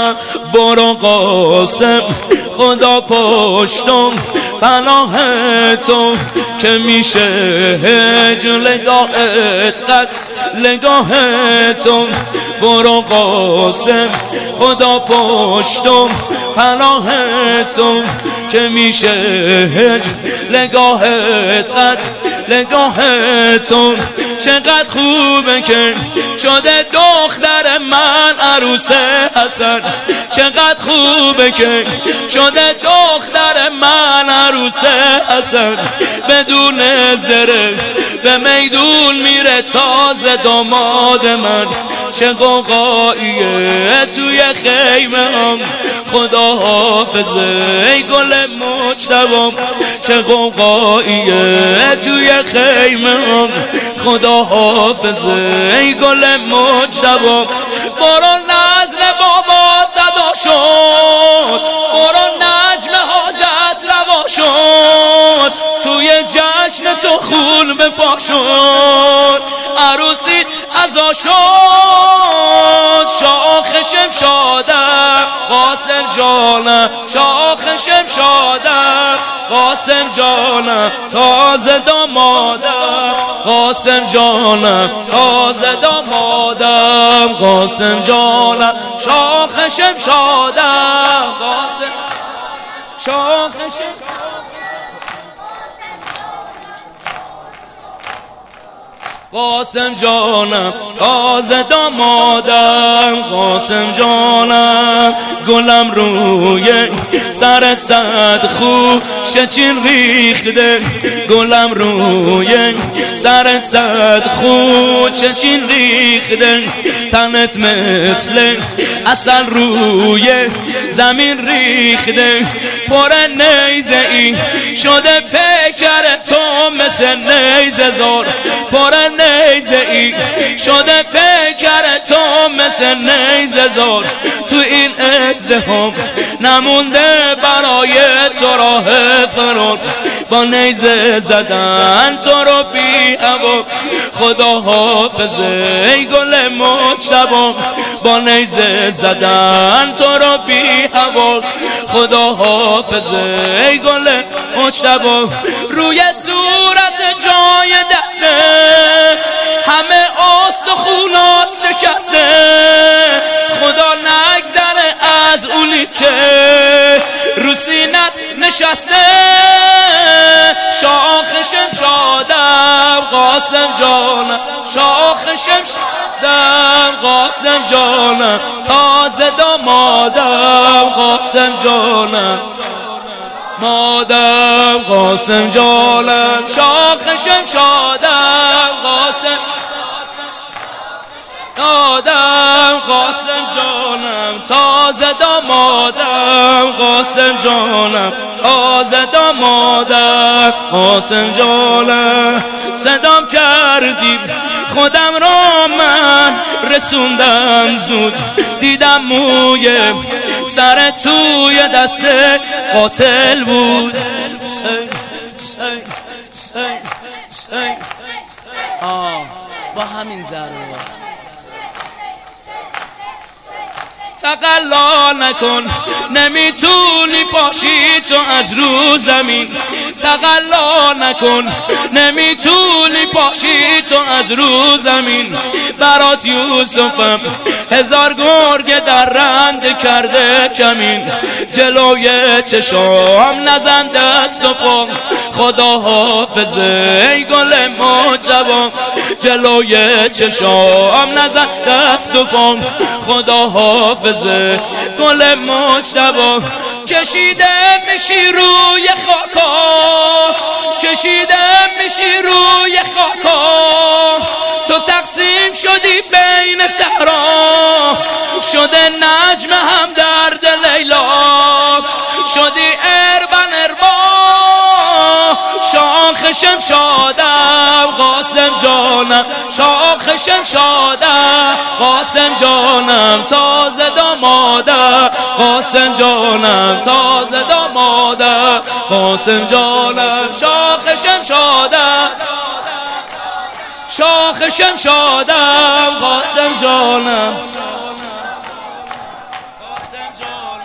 برو قاسم خدا پشتم پناه تو که میشه هجر لگاهت لگاه تو برو قاسم خدا پشتم پناه تو که میشه هجر لگاهت لگاه تو چقدر خوبه که شده دختر من عروس حسن چقدر خوبه که شده دختر من عروس حسن بدون زره به میدون میره تازه داماد من چه قوقاییه توی خیمه هم خدا حافظه ای گل مجتبی چه قوقاییه توی خیمه هم خدا حافظه ای گل مجتبی برو نزل بابا صدا شد برو نجم حاجت روا شد توی جشن تو خون به پا شد عروسی عزا شد شاخ شمشادم قاسم جانم شاخ شمشادم قاسم جانم تازه دامادم قاسم جانم تازه دامادم قاسم جانم شاخ شمشادم قاسم شاخ شمشادم قاسم جانم تازه دامادم قاسم جانم گلم روی سرت صد خوشه چین ریخته گلم روی سرت صد خوشه چین ریخته تنت مثل عسل روی زمین ریخته پر نیزه ای شده پیکر تو مثل نیزه زار پر نیزه ای شده پیکر تو مثل نیزه زار تو این ازدهام نمونده برای تو راه فرار با نیزه زدن تو رو بی هوا خدا حافظه ای گل مجتبی با نیزه زدن تو رو بی هوا خدا حافظه ای گل مجتبی روی صورت جای دسته همه استخونات شکسته خدا نگذره از اونی که رو سینت نشسته شاخ شمشادم قاسم جانم شاخ شمشادم قاسم جانم تازه دامادم قاسم جانم مادم قاسم جانم شاخ شمشادم قاسم دادم قاسم جانم تازه دامادم قاسم جانم تازه دامادم قاسم جانم صدام کردی خودم را من رسوندم زود دیدم موی سر توی دست قاتل بود با همین ضربه تقلا نکن نمیتونی پاشی تو از رو زمین تقلا نکن نمیتونی پاشی تو از رو زمین برات یوسفم هزار گرگ در رند کرده کمین جلوی چشام نزن دست و پا خدا حافظه ای گل مجتبی جلوی چشام نزن دست و پا خدا حافظه گل مجتبی کشیده میشی روی خاکا کشیده میشی روی خاکا تو تقسیم شدی بین صحرا شده نجم هم درد لیلا شدی اربن اربا شاخ شمشادم قاسم جانم شاخ شمشادم قاسم جانم تازه دامادم قاسم جانم تازه دامادم قاسم جانم شاخ شمشادم شاخ شمشادم قاسم جانم قاسم جانم